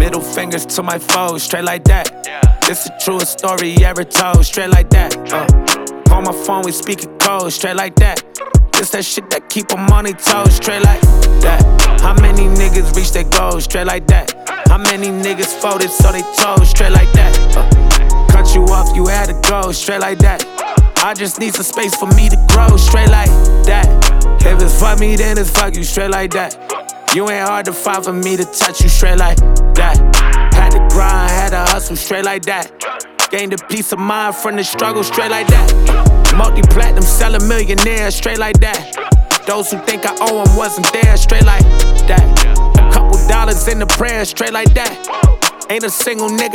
Middle fingers to my foes, straight like that. This the truest story ever told, straight like that. On my phone, we speaking code, straight like that. This that shit that keep them on their toes, straight like that. How many niggas reach their goals, straight like that? How many niggas folded so they toes, straight like that? Cut you off, you had to go, straight like that. I just need some space for me to grow, straight like that. If it's fuck me, then it's fuck you, straight like that. You ain't hard to find for me to touch you, straight like that. Had to grind, had to hustle, straight like that. Gained a peace of mind from the struggle, straight like that. Multi-platinum, selling millionaire, straight like that. Those who think I owe them wasn't there, straight like that. A couple dollars in the prayer, straight like that. Ain't a single nigga